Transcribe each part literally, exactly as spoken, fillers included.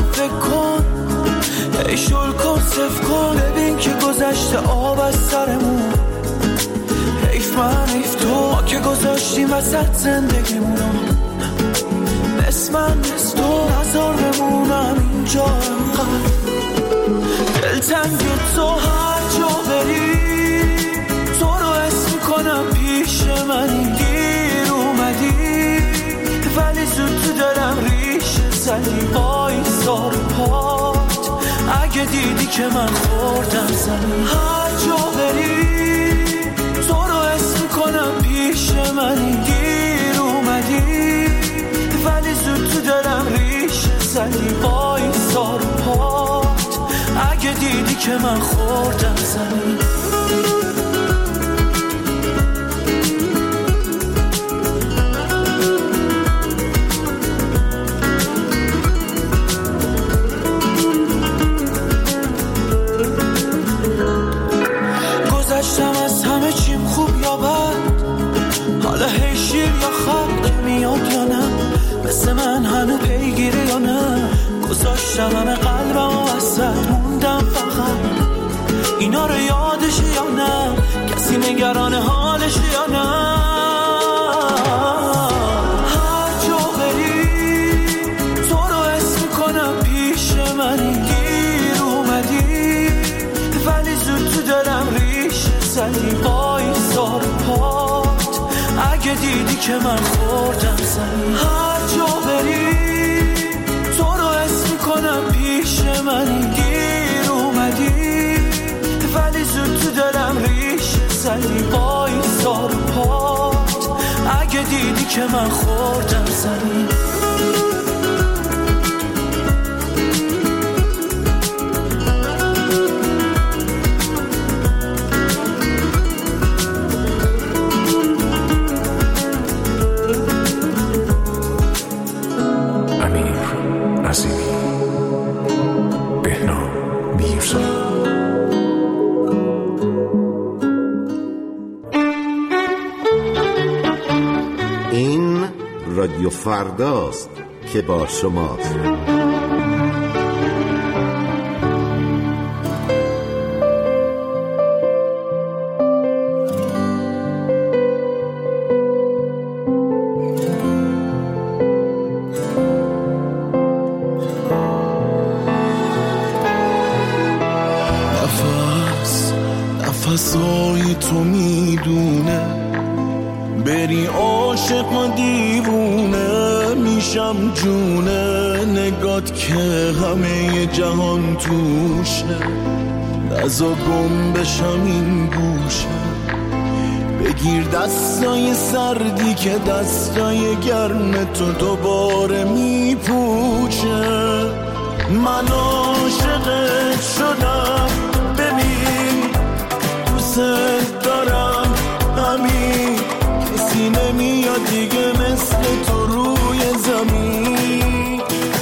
فکر کن، ای شل کن صف کن، ببین که گذشته آب از سرمون. حیف من حیف تو، ما که گذاشتیم وسط زندگیمونو. مثل من مثل تو نظر بمونم اینجا انقدر. دلتنگ تو هر جا بری، تو رو اسم کنم پیش منی. دیر اومدی ولی زود تو دارم ریش زدی. بایسار پات اگه دیدی که من خوردم زمین. هر جا بری تو رو اسم کنم پیش منی. دیر اومدی ولی زود تو دارم ریش زدی. بایسار پات اگه دیدی که من خوردم زمین. گذشتم از همه چیم خوب یا بد، حالا هی شیر یا خط که میاد یا نه، مثل من هنو پیگیری یا نه. گذاشتم همه قلبم و وسط موندم فقط، اینا رو یادشه یا نه، کسی نگران حالشه یا نه. هر جا بری تو رو اسم کنم پیش منی. دیر اومدی ولی زود تو دارم ریش زدی. بایسار پات اگه دیدی که من خوردم زمین. هر جا بری تو رو اسم کنم پیش منی. دیر اومدی ولی زود تو دارم ریش زدی. بایسار پات اگه دیدی که من خوردم زمین. این رادیو فرداست که با شماست. نفس نفسای تو میدونه، بری عاشق و دیوونه میشم جونه. نگات که همه جهان توشه، نزا گم بشم این گوشه. بگیر دستای سردی که دستای گرم تو دوباره میپوشه. من عاشقت شدم، ببین دوست دارم همین. کسی نمیاد دیگه مثل تو روی زمین.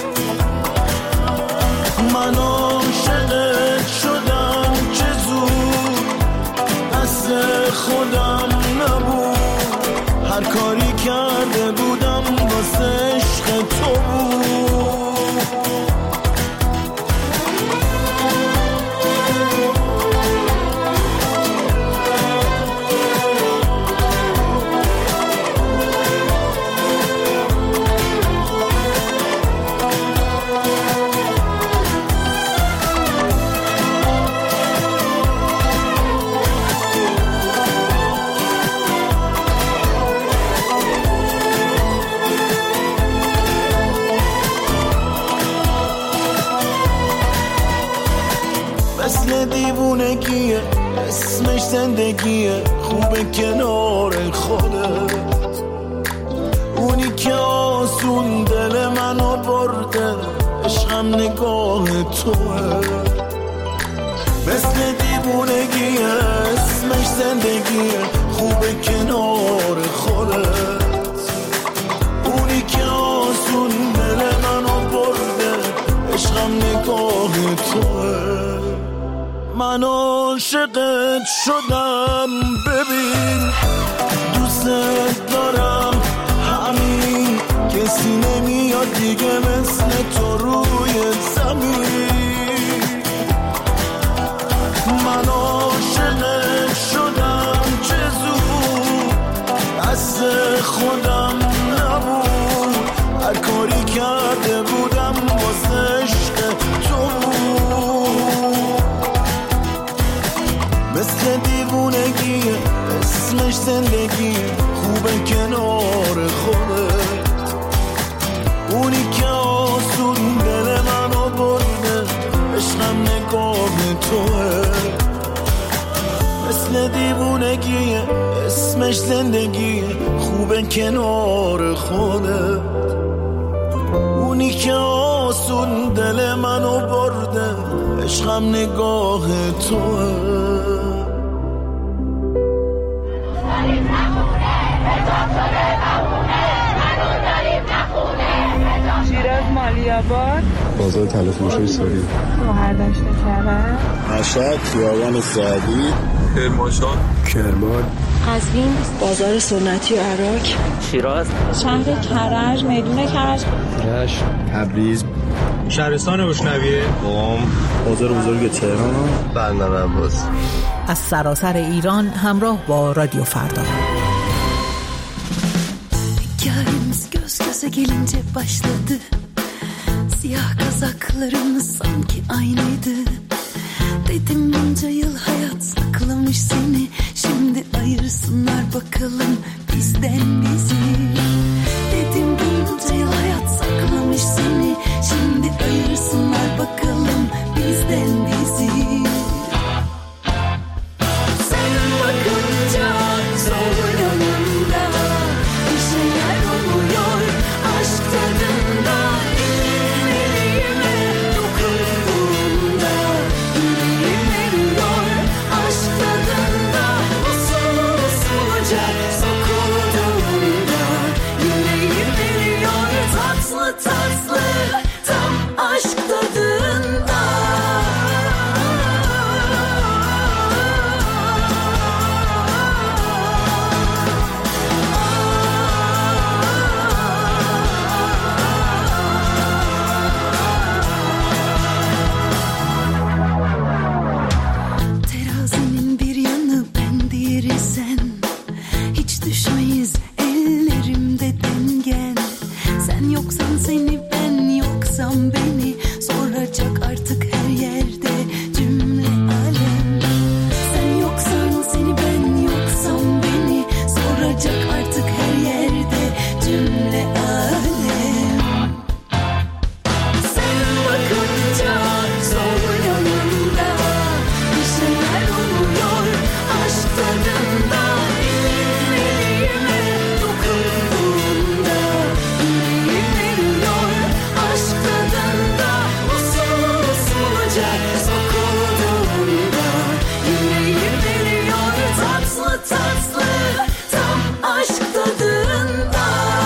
من عاشقت شدم چه زود، دست خودم نبود. هر کاری کرده بودم واسه عشق تو بود. مثل دیوونگیه، اسمش زندگیه، خوبه کنار خودت. اونی که آسون دل منو برده، عشقم نگاه توه. مثل دیوونگیه، اسمش زندگیه، خوبه کنار خودت. اونی که آسون دل منو برده، عشقم نگاه توه. من عاشقت شدم، ببین دوست دارم همین. کسی نمیاد دیگه مثل تو روی زندگی خوبه کنار خودت، اونی که آسون دل منو برده عشقم نگاه توه، مثل دیوونگیه اسمش زندگی خوبه کنار خودت، اونی که آسون دل منو برده عشقم نگاه توه. شیراز مالیاباد، بازار تلفروشی سوری، مهردشت کرد، مشهد خیابان سعدی، کرمانشاه، کرمان، قزوین، بازار سنتی و عراق، شیراز، شهر کرج، میدون کرج، رشت، تبریز، شهرستان بشنویه، قم، بازار بزرگ تهران، بندر عباس. از سراسر ایران همراه با رادیو فردا. Hikayemiz göz göze gelince başladı. Siyah kazaklarımız sanki aynıydı. Dedim bunca yıl hayat saklamış seni. Şimdi ayırsınlar bakalım bizden bizi. Dedim bunca yıl hayat saklamış seni. Şimdi ayırsınlar bakalım bizden bizi. Sen bakınca sol yanımda bir şeyler oluyor. Aşk tadında elin elime dokunduğunda yüreğim eriyor. Aşk tadında usul usulca sokulduğunda yüreğim eriyor. Tatlı tatlı tam aşk tadında. Terazinin bir yanı ben diğeri sen. Hiç düşmeyiz ellerimde dengen. Sen yoksan seni ben yoksam beni soracak artık her yerde cümle alem. Sen yoksan seni ben yoksam beni soracak artık her yerde cümle alem. Sen bakınca sol yanımda bir şeyler oluyor. Aşk tadında elin elime dokunduğunda yüreğim eriyor. Aşk tadında usul usulca sokulduğunda yüreğim eriyor. Tatlı tatlı tam aşk tadında.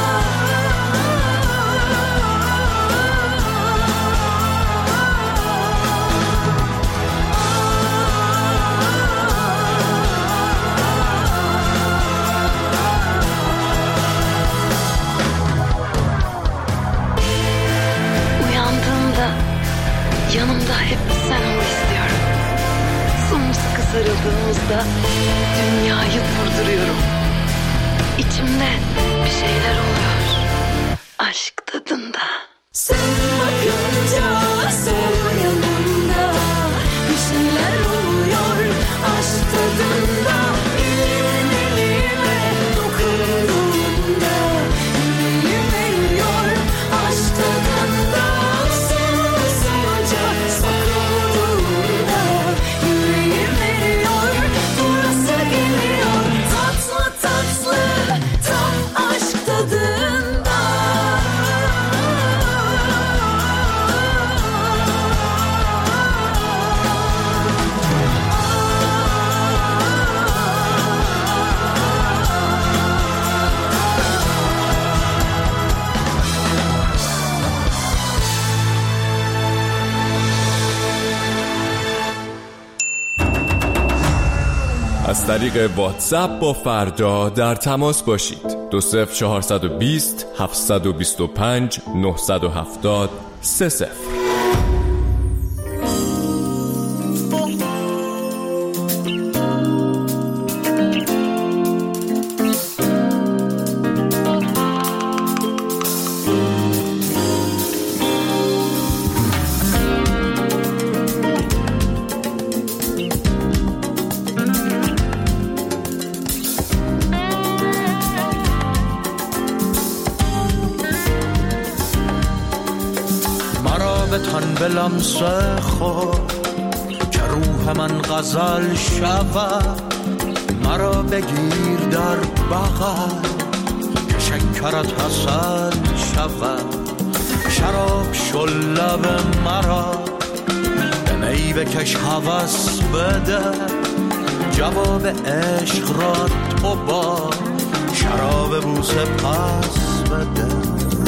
Uyandığımda yanımda hep sen ol istiyorum. Sımsıkı sarıldığımızda dünyayı durduruyorum. İçimde bir şeyler oluyor. Aşk tadında. Sen bakınca sol yanımda bir şeyler oluyor. Aşk tadında elin elime dokunduğunda yüreğim eriyor. Aşk tadında usul usulca sokulduğunda yüreğim eriyor. Burası geliyor tatlı tatlı tam aşk tadında. از طریق واتساپ با فردا در تماس باشید. دو صفر چهارصد و بیست هفتصد و بیست و پنج نهصد و هفتاد سه صفر. تن به لمس خود که روح من غزل شود، مرا بگیر در بغل که شکرت حسن شود. شراب شل لب مرا به می بکش هوس بده، جواب عشق را تو با شراب بوسه پس بده.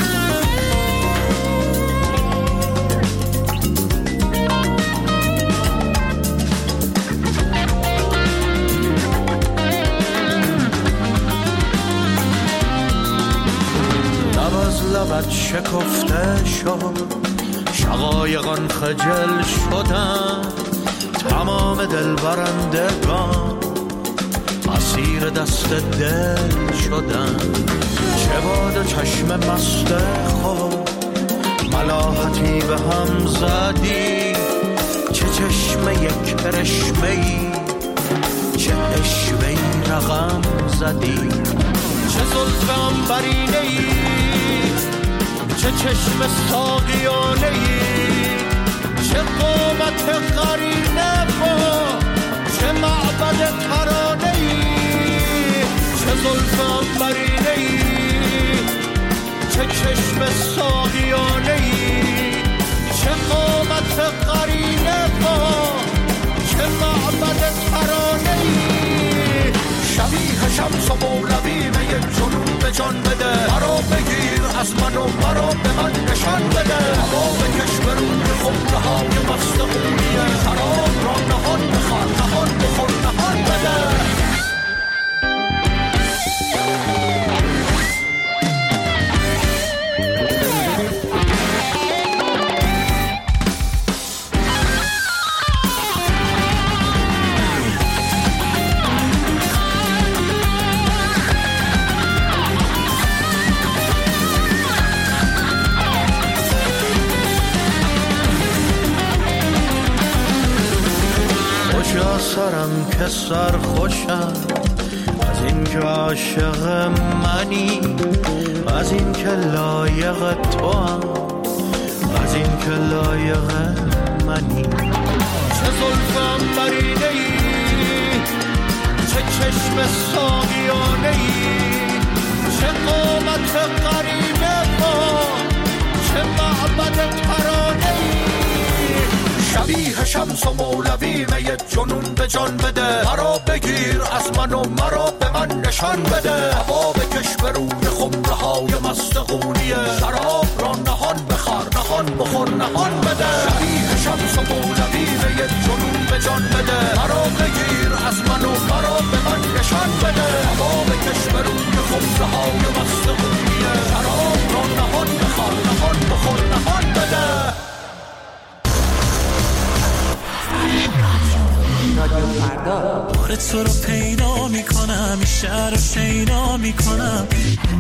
لبت شکفته شد، شقایقان خجل شدن، تمام دل برندگان اسیر دست دل شدن. چه باد و چشم مست خود ملاحتی به هم زدی، چه چشم یک کرشمه‌ای، چه اشوه‌ای رقم زدی. چه زلف عنبرینه‌ای، چه چشم ساقیانه‌ای، چه قامت قرینه با چه معبد ترانه‌ای. چه زلف عنبرینه‌ای، چه چشم ساقیانه‌ای، چه قامت قرینه با چه معبد ترانه‌ای. شبیه شمس و مولوی یک جنون به جان بده، مرا بگیر از من و مرا به من نشان بده. هوا بکش به روی خمره های مست خونیه، شراب را نهان بخور نهان بخور نهان بده. سرم که سر خوشم از این که عاشق منی، از این که لایق تو هم، از این که لایق منی. چه زلف عنبرینه‌ای، چه چشم ساقیانه‌ای، چه قامت قرینه با چه معبد ترانه‌ای. شبیه شمس و مولوی می جنون به جان بده، مرا بگیر از من و مرا به من نشان بده. هوا بکش به روی خمره های مست قونیه، شراب را نهان بخور نهان بخور نهان بده. شبیه شمس و مولوی می جنون به جان بده، مرا بگیر از من و مرا به من نشان بده. هوا بکش به روی خمره های مست قونیه، شراب را نهان بخور نهان بخور نهان بده. بار تو رو پیدا میکنم، این شهر رو شیدا میکنم.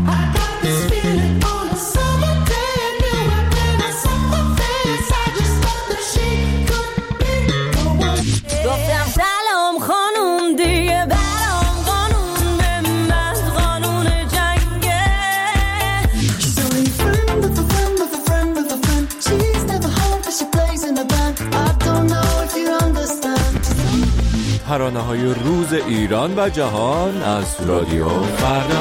گفتم سلام خانوم دیگه برام قانون به من قانون جنگه. She's only a friend of a friend of a friend of a friend. She's never home but she plays in a band. I don't know if you understand. ترانه‌های روز ایران و جهان از رادیو فردا.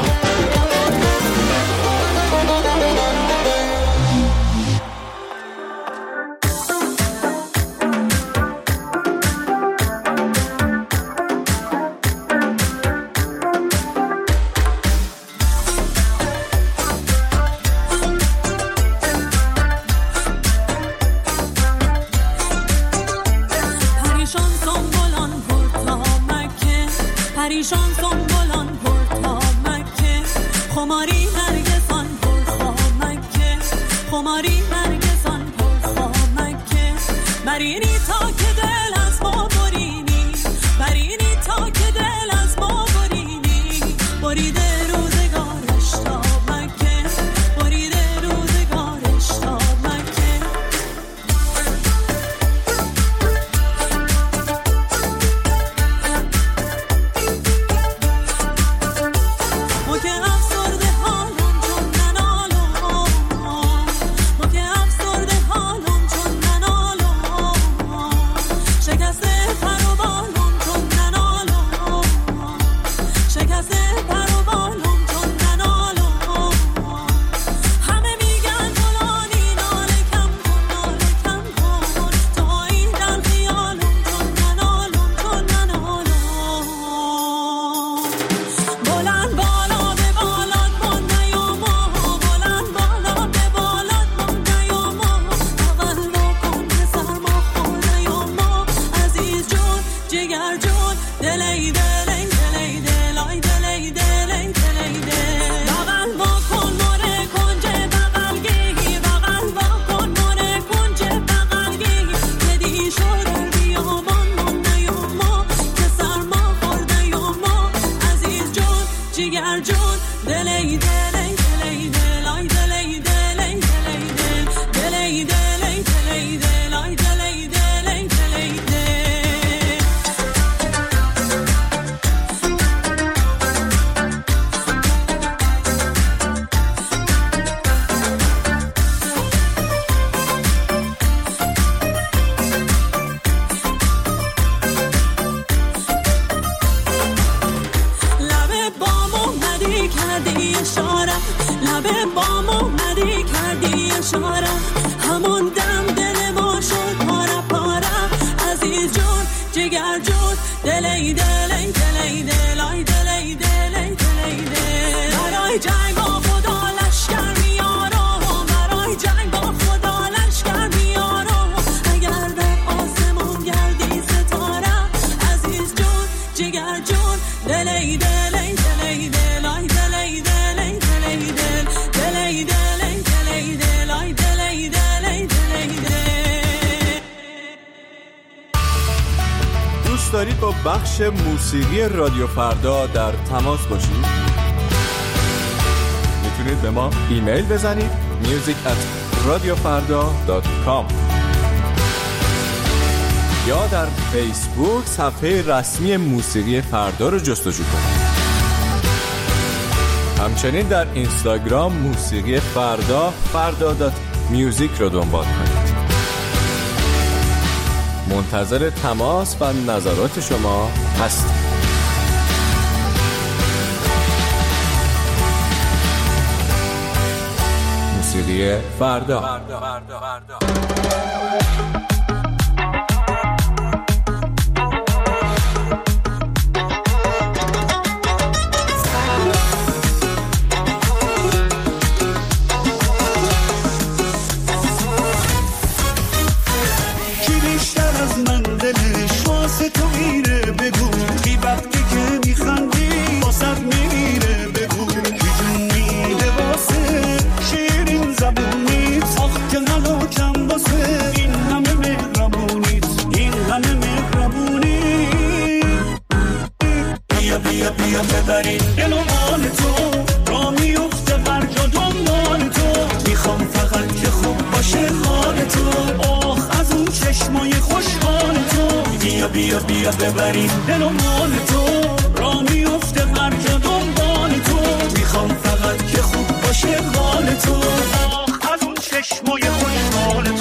پریشان سنبولان پر تا مکه، خماری نرگسان پر خامکه، خماری نرگسان پر خامکه. برینی تا که دل از ما برینی، برینی تا که دل از ما برینی. بریده روزگارش تا مکه، بریده روزگارش تا مکه. دارید با بخش موسیقی رادیو فردا در تماس باشید، میتونید به ما ایمیل بزنید music at radiofarda dot com یا در فیسبوک صفحه رسمی موسیقی فردا رو جستجو کنید. همچنین در اینستاگرام موسیقی فردا فردا دات میوزیک رو دنبال کنید. منتظر تماس و نظرات شما هستیم. موسیقی فردا. تو میره بگو کی وقتی که میخندی واسد میره بگو کی جون میده واسه شیرین زبونیت آخ که نلوکم واسه این همه مهربونیت این همه مهربونیت بیا بیا بیا ببرین دلو مال تو را میفته برجا دنبال تو میخوام فقط که خوب باشه حال تو آخ از اون چشمای خوشحال تو بیا بیا بیا ببرین دل و مال تو را میفته هر جا دنبال تو میخوام فقط که خوب باشه حال تو آخ از اون چشمای خوشحال تو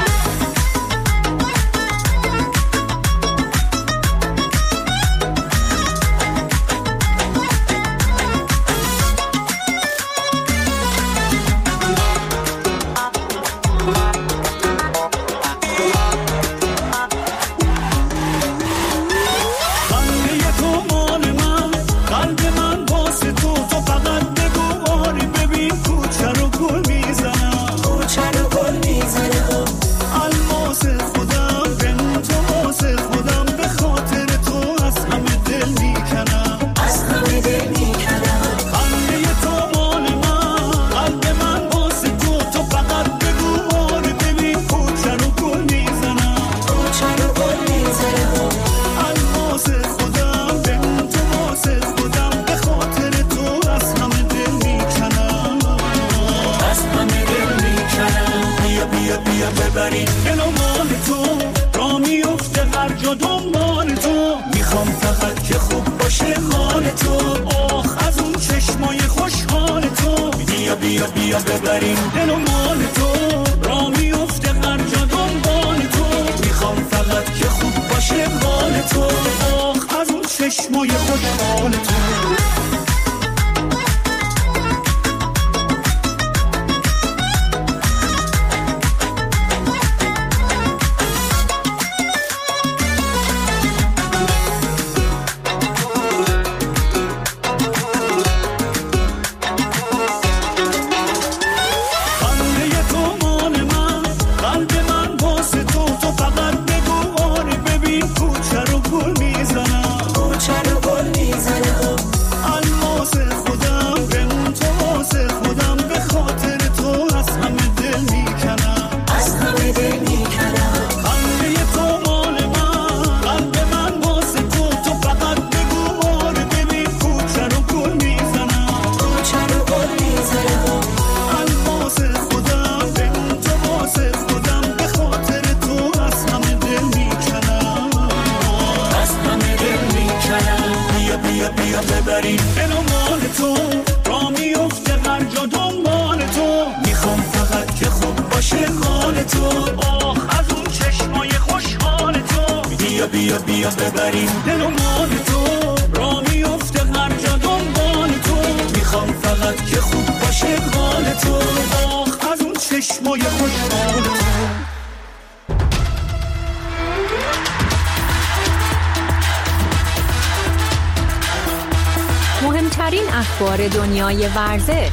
مهمترین اخبار دنیای ورزش،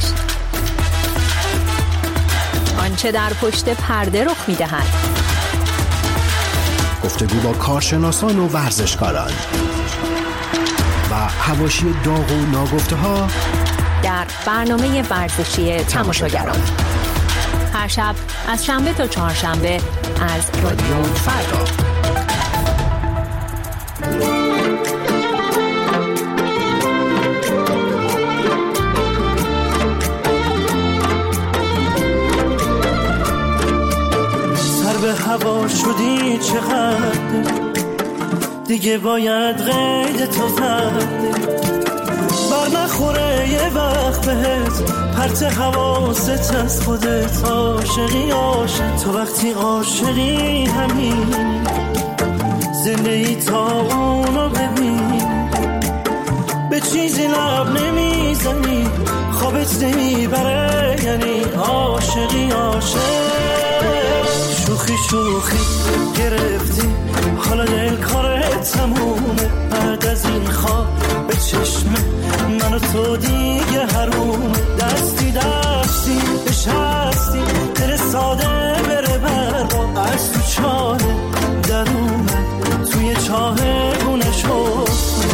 آنچه در پشت پرده رخ می‌دهد، گفتگو با کارشناسان و ورزشکاران و حواشی داغ و ناگفته‌ها در برنامه ورزشی تماشاگران هر شب از شنبه تا چهارشنبه از رادیو فردا. سر به هوا شدی چقدر دیگه باید قید تو زد بر نخوره یه وقت بهت پرت حواست از خودت عاشقی عاشق تو وقتی عاشقی همین زندگی تا اونو ببین به چیزی لب نمیزنی خوابت نمیبره یعنی عاشقی عاشق شوخی شوخی گرفتی حالا دل کارت تمومه بعد از این خواب به چشمه من و تو دیگه حرومه دستی دستی بشستی دل ساده بره برا از تو چاله درونه توی چاه گونه شد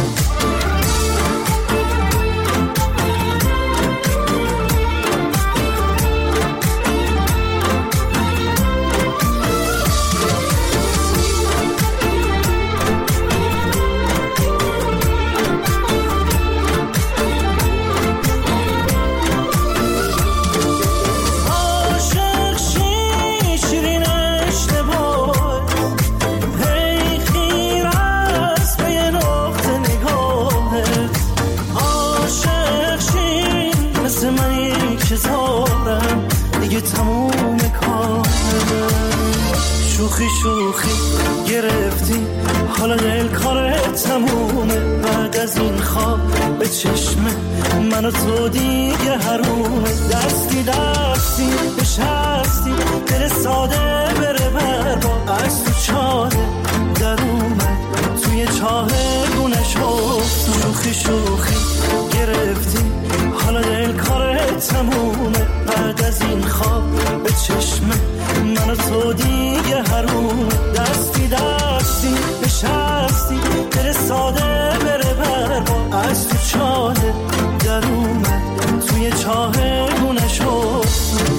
تموم کارم شوخی شوخی گرفتی حالا دل کارت تمومه بعد از این خواب به چشمه من و تو دیگه حرومه دستی دستی بشستی دل ساده بره برا از تو چاله در اومد توی چاه گونه شد شوخی شوخی گرفتی حالا دل کارت تمومه بعد از این خواب به چشمه من و تو دیگه حرومه دستی دستی بشستی دل ساده بره برا از تو چاله در اومد توی چاه گونه شد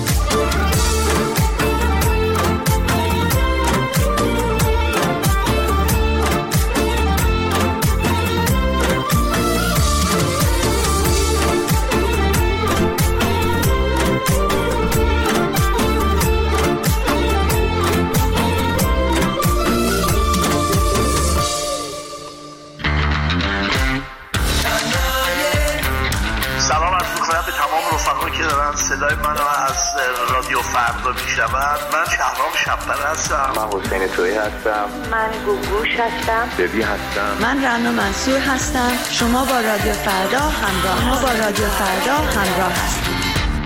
که دارن صدای منو از رادیو فردا میشنون. من شهرام شب‌پر هستم. من حسین تویی هستم. من گوگوش هستم. ببی هستم. من رنا منصور هستم. شما با رادیو فردا همراه شما با رادیو فردا همراه هستید.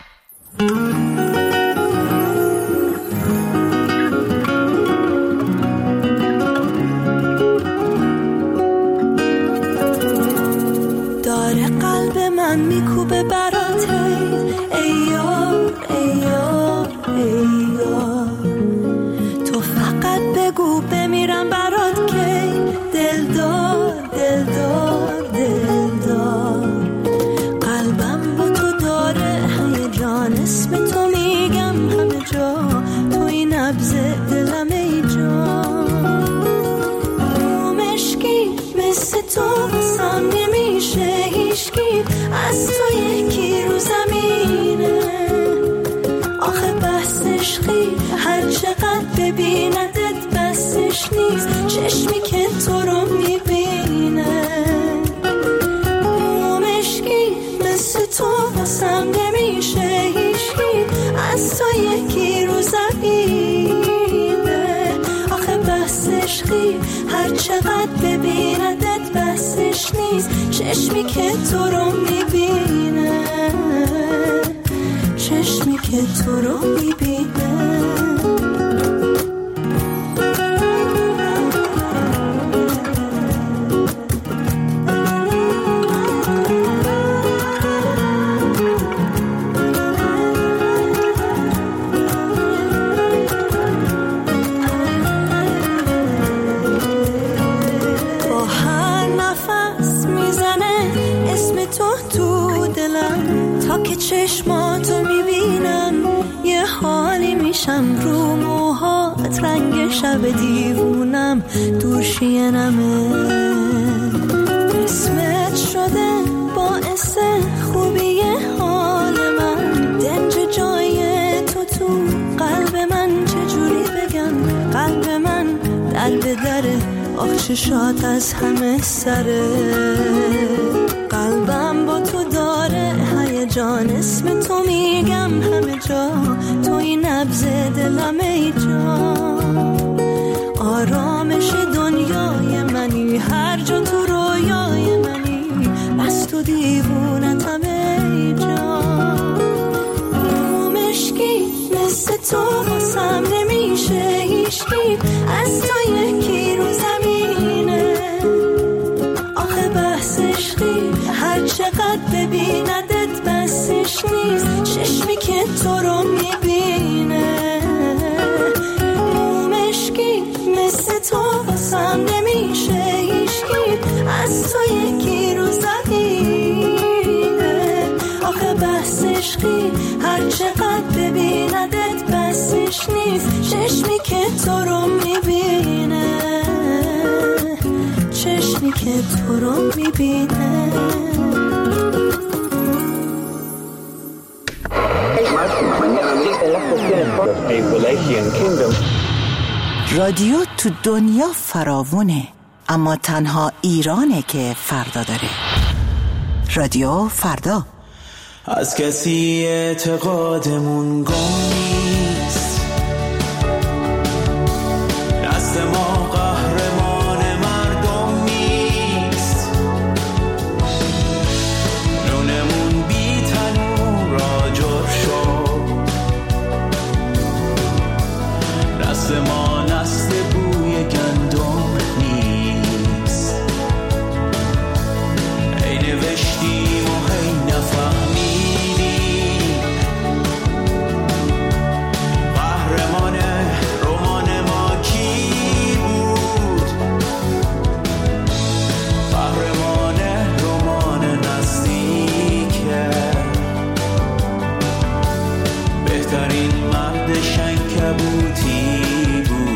داره قلب من میکوبه براته ای یار ای یار ای یار تو فقط بگو بمیرم برات که دلدار دلدار دلدار قلبم با تو داره هیجان اسم تو میگم همه جا تو این نبض دلم ای جان مشکی مثل تو سام نمیشه هیچکی از تو یکی رو زمینه آخه بس عشقی هر چقدر ببیندت بسش نیست چشمی که تو رو میبینه مشکی مثل تو واسم نمیشه هیچکی از تو یکی رو زمینه آخه بس عشقی هر چقدر ببیندت بسش نیست چشمی که تو رو میبینه چشمی که تو رو میبینه چشماتو میبینم یه حال ولی میشم رو موهات رنگ شب دیوونم دور شینمه. اسمت شده باعث خوبی حال من، دنج جای تو تو قلب من چجوری بگم. قلب من در به دره، آخ چشات از همه سره. قلبم با تو داره هیجان، اسم تو میگم همه جا، توی نبض دلم ای جان. آرامش دنیای منی، هر جا تو رویای منی، بس تو دیوونتم ای جان. مشکی مثل تو واسم نمیشه هیچکی، از تو یکی رو زمینه. آخه بحث عشقی هر چقدر ببیندت بسش نیست، چشمی که تو رو میبینه. مشکی مثل تو واسم نمیشه هیچکی، از تو یکی رو زمینه. آخه بحث عشقی هر چقدر ببیندت بسش نیست، چشمی که تو رو میبینه. چشمی که تو رو میبینه. رادیو تو دنیا فراوونه، اما تنها ایرانه که فردا داره. رادیو فردا. از کسی اعتقادمون گم نیست، دست ما قهرمان مردم نیست. نونمون بی تنور آجر شد، دست ما نست بوی گندم نیست. ای نوشتیم و هی نفهمیدیم، قهرمان رمان ما کی بود؟ قهرمان رمان نزدیکه، بهترین مرد شنکبوتی بود.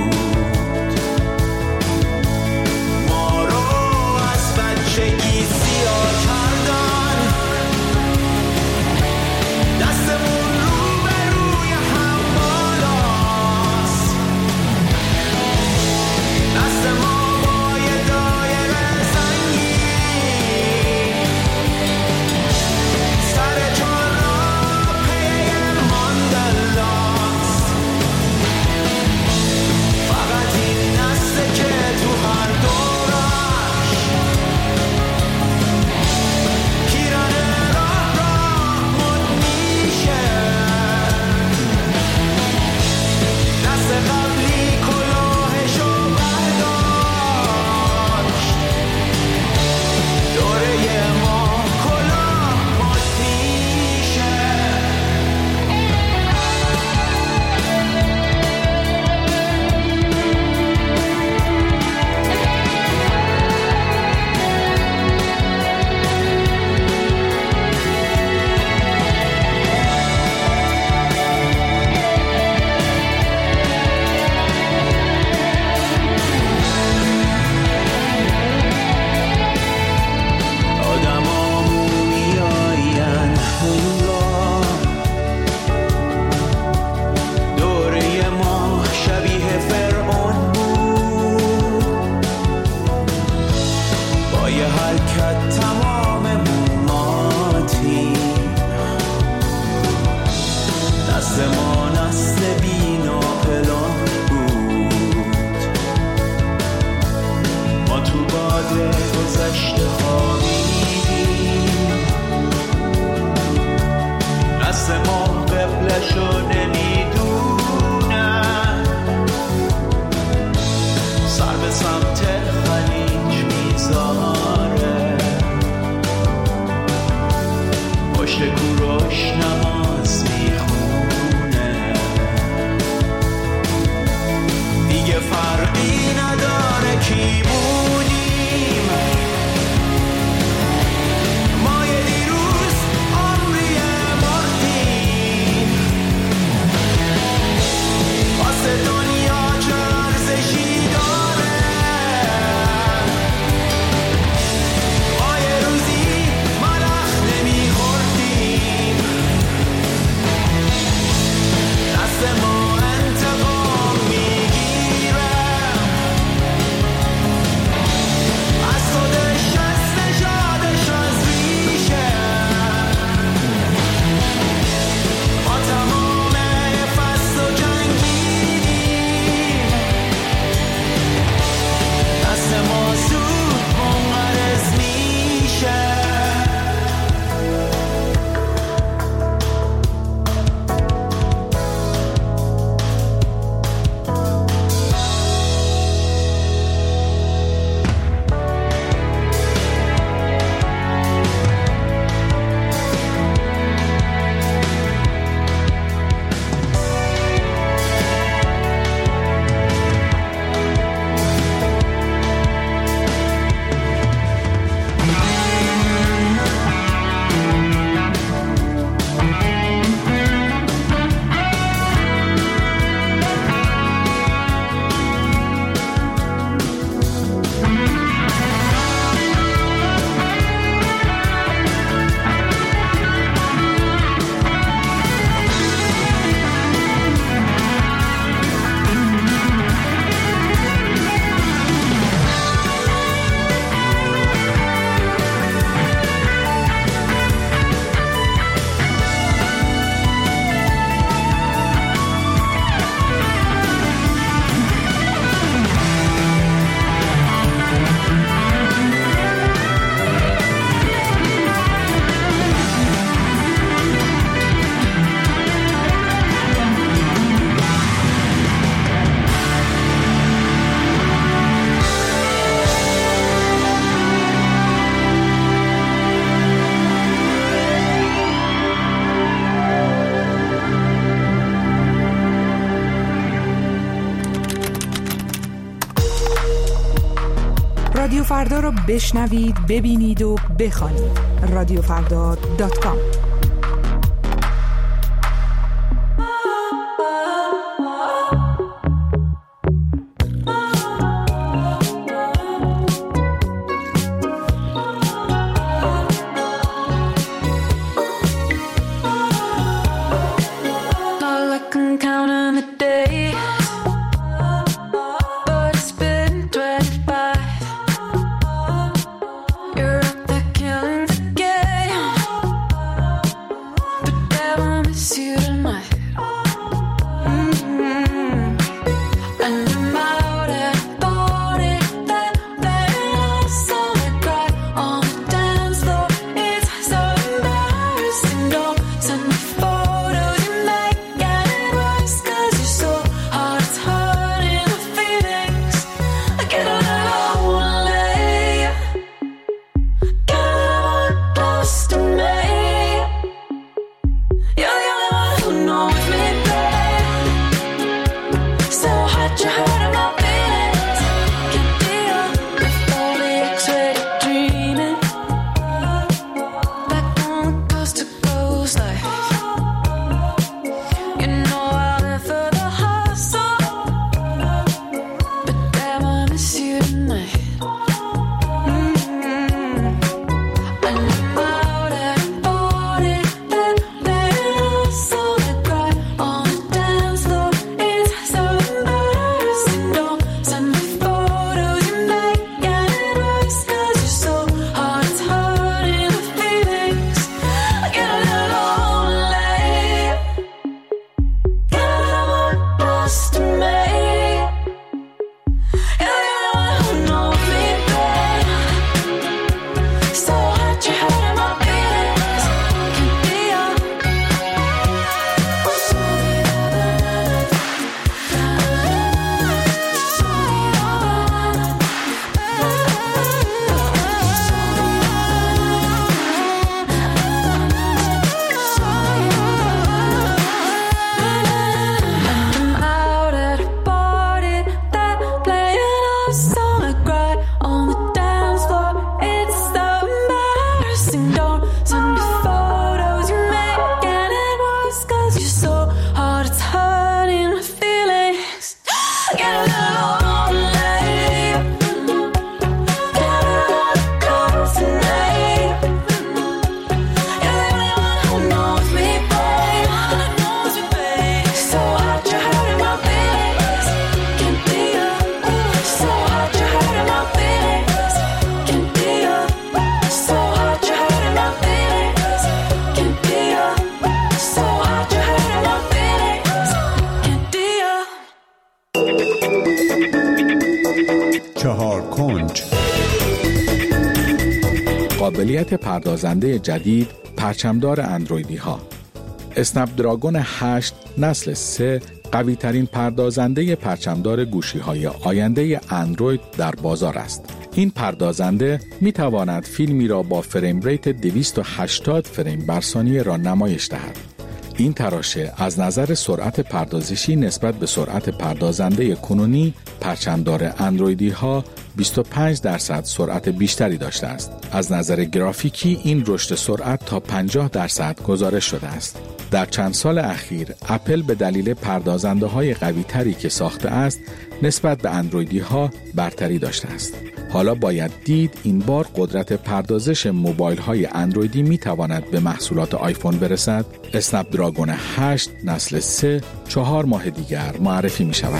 رادیو فردا را بشنوید، ببینید و بخوانید. رادیو فردا دات کام. قابلیت پردازنده جدید پرچمدار اندرویدی ها. اسنپ دراگون هشت نسل سه قوی ترین پردازنده پرچمدار گوشی های آینده اندروید در بازار است. این پردازنده می تواند فیلمی را با فریم ریت دویست و هشتاد فریم بر ثانیه را نمایش دهد. این تراشه از نظر سرعت پردازشی نسبت به سرعت پردازنده کنونی پرچمدار اندرویدی ها بیست و پنج درصد سرعت بیشتری داشته است. از نظر گرافیکی این رشد سرعت تا پنجاه درصد گزارش شده است. در چند سال اخیر اپل به دلیل پردازنده های قوی تری که ساخته است نسبت به اندرویدی ها برتری داشته است. حالا باید دید این بار قدرت پردازش موبایل های اندرویدی می تواند به محصولات آیفون برسد. اسنپ دراگون هشت نسل سه چهار ماه دیگر معرفی می شود.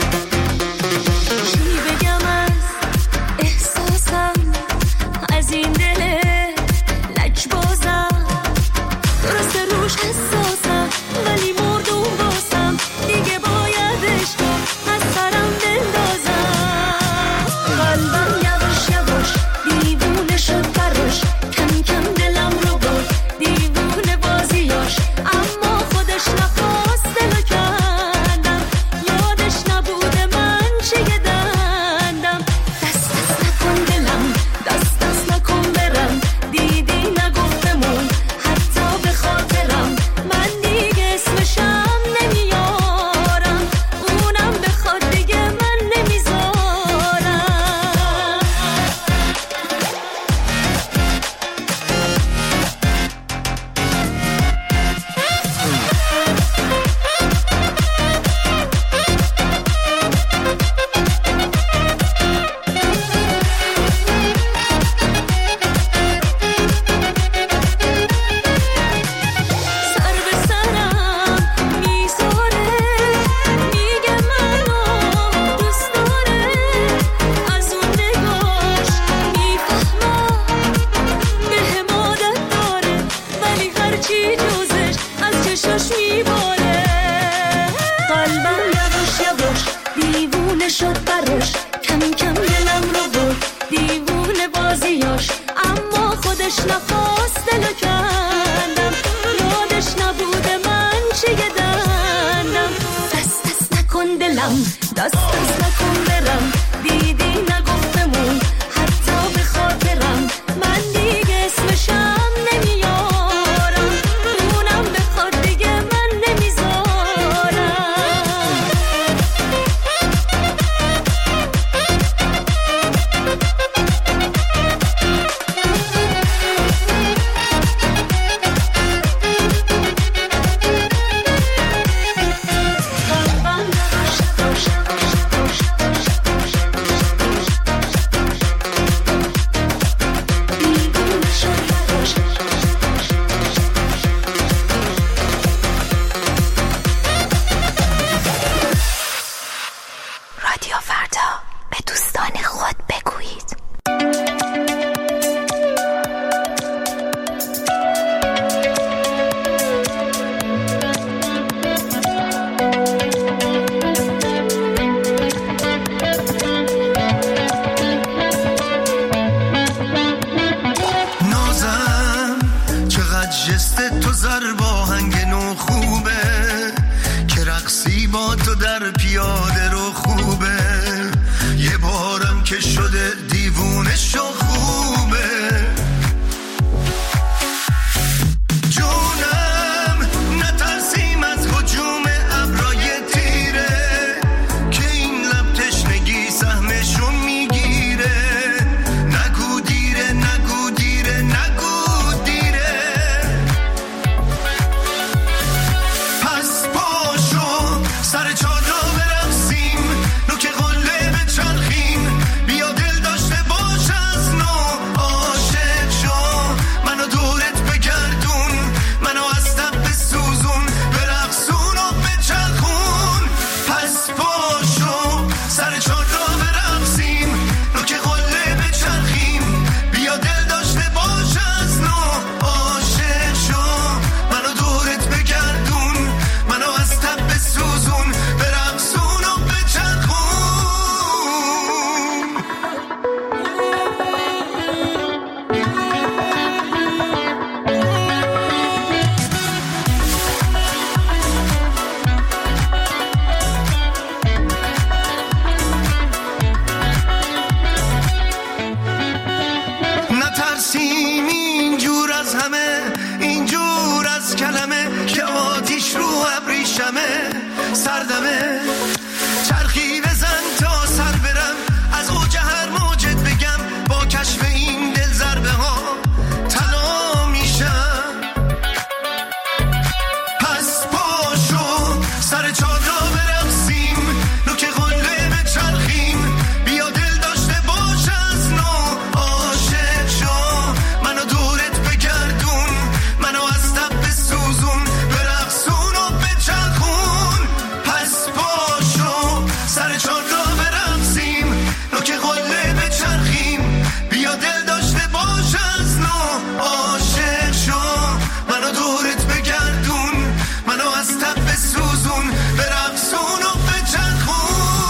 از این همش خوبه. جونم نترسیم از هجوم ابرای تیره که این لب تشنگی سهمشون میگیره. نگو دیره نگو دیره نگو دیره. پس پاشو سر چار را برقصیم، نوک قله به چرخیم، بیا دل داشته باش از نو عاشق شو. منو دورت بگردون، منو از تب بسوزون، برقصون و بچرخون. پس پاشو سر چار را برقصیم، نوک قله به چرخیم، بیا دل داشته باش از نو عاشق شو. منو دورت بگردون، منو از تب بسوزون، برقصون و بچرخون. نترسیم اینجور از همه، اینجور از کلمه که آتیش رو ابریشمه. سردمه چرخی بزن تا سر برم، از اوج هر موجت بگم، با کشف این دل ضربه ها طلا میشم. پس پاشو سر چار را برقصیم، نوک قله به چرخیم، بیا دل داشته باش از نو عاشق شو. منو دورت بگردون، منو از تب بسوزون، برقصون و بچرخون. پس پاشو سر چار را برقصیم، نوک قله به چرخیم، بیا دل داشته باش از نو عاشق شو. منو دورت بگردون، منو از تب بسوزون، برقصون و بچرخون.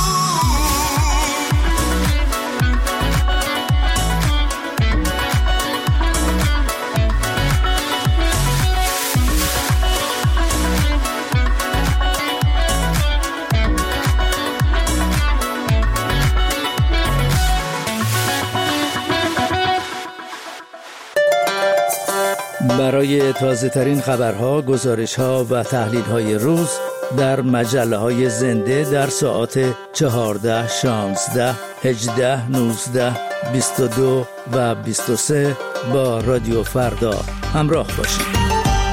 برای تازه ترین خبرها، گزارش ها و تحلیل های روز در مجله های زنده در ساعات چهارده، شانزده، هجده، نوزده، بیست و دو و بیست و سه با رادیو فردا همراه باشید.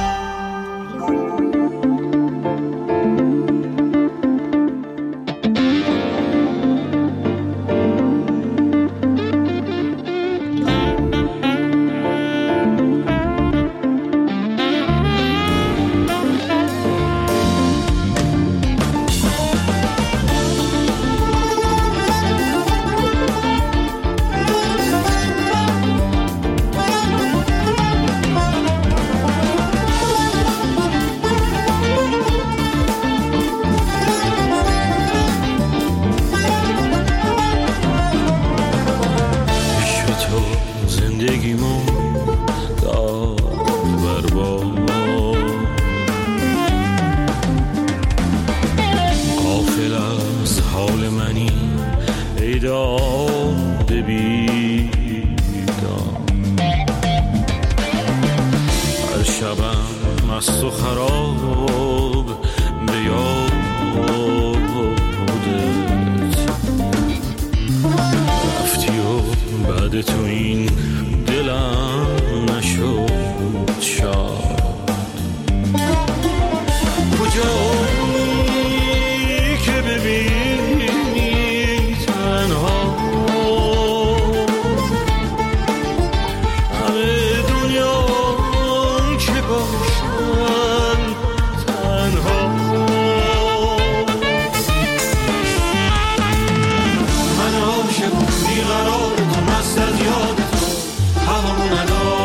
مست و خراب به یادت رفتی و بعد تو این دلم نشد شاد. کجایی که ببینی تنها همه دنیا که باشن تنها. من عاشق بیقرار تو مست از یاد تو هوامو ندار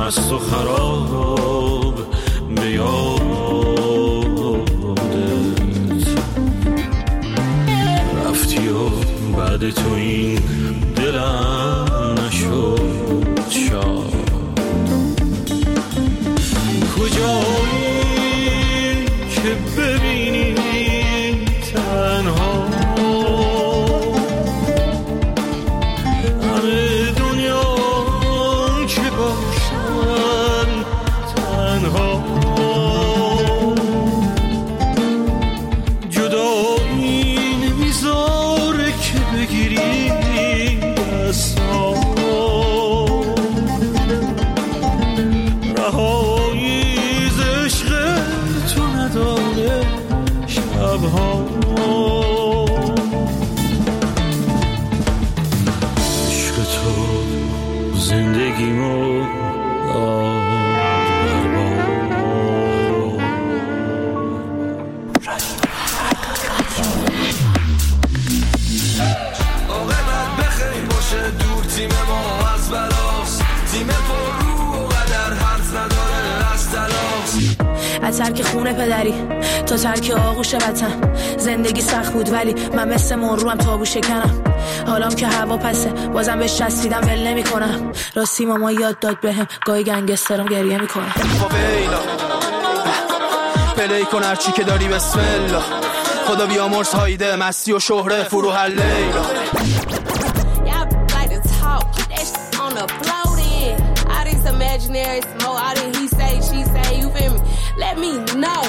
مست و خراب به یادت رفتی و بعد تو این دلم نشد شاد. کجایی که ببینی تنها همه دنیا که باشن تنها، جدایی نمیذاره که بگیری دستا، رهایی ز عشق تو نداره شبها. عشق تو زندگیمو تیم ما از بلاست، تیم پر رو و قدر حرف نداره از تلاست. از ترک خونه پدری تا ترک آغوش وطن، زندگی سخت بود ولی من مثل مرو هم تابو شکنم. حالام که هوا پسه بازم بهش چسبیدم ول نمی کنم. راستی ماما یاد داد بهم گاهی گنگسترم گریه میکنم. فویلا پلی کن هرچی که داری بسم الله، خدا بیامرز هایده مستی و شهره فرو هر لیلا. Imaginary smoke, all that he say, she say, you feel me? Let me know.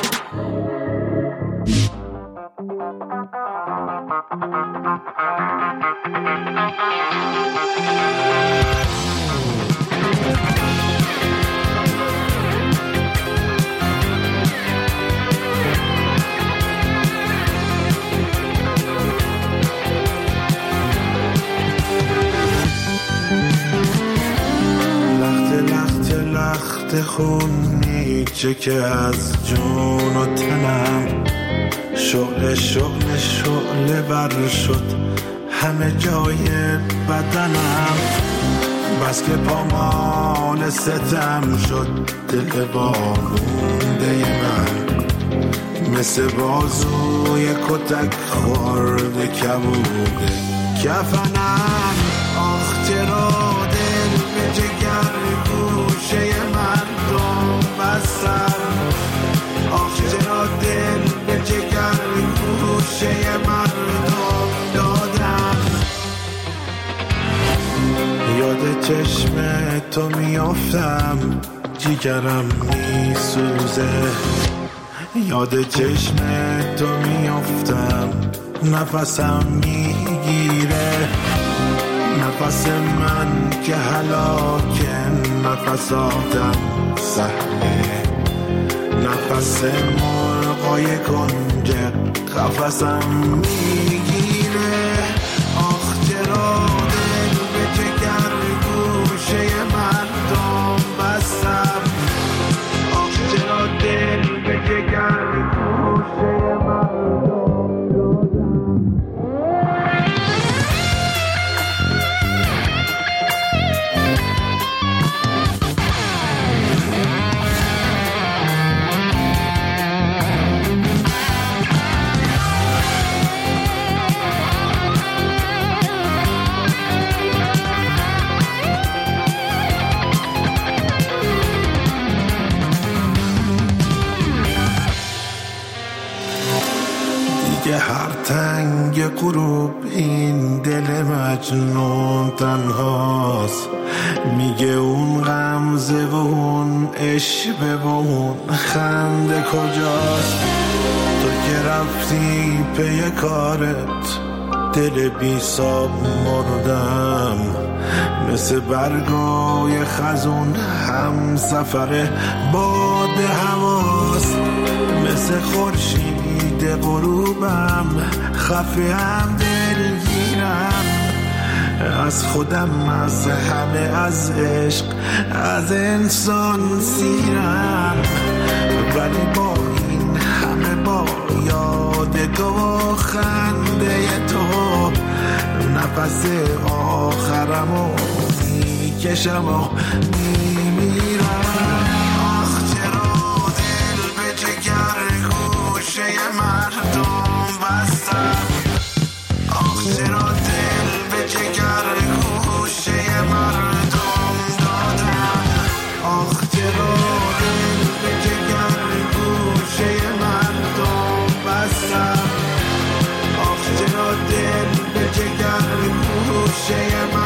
لخت خونی چه که از جون و تنم، شعله شعله شعله بر شد همه جای بدنم. بس که پامال ستم شد دل وامونده من، مثل بازوی کتک خورده کبوده کفنم. آخ چرا دل به جگر گوشه مردم بستم، آخ چرا دل به جگر گوشه مردم دادم. یاد چشم تو میافتم جیگرم میسوزه، یاد چشم تو میافتم نفسم میگیره. نفس من که هلاکه نفس آدم سهله، نفس مرغای کنج قفسم میگیره. آخ چرا دل به جگر گوشه مردم بستم، آخ چرا دل به جگر گوشه مردم هر تنگ غروب این دل مجنون تنهاست، میگه اون غمزه و اون عشقه و اون خنده کجاست. تو که رفتی پی کارت دل بی ساب مردم، مثل برگای خزون هم سفر باد هواست. مثل خورشید غروبم خفه هم دلگیرم، از خودم از همه از عشق از انسان سیرم. ولی با این همه با یادگاه و خنده تو نفس آخرمو میکشم و میمیرم. گوشه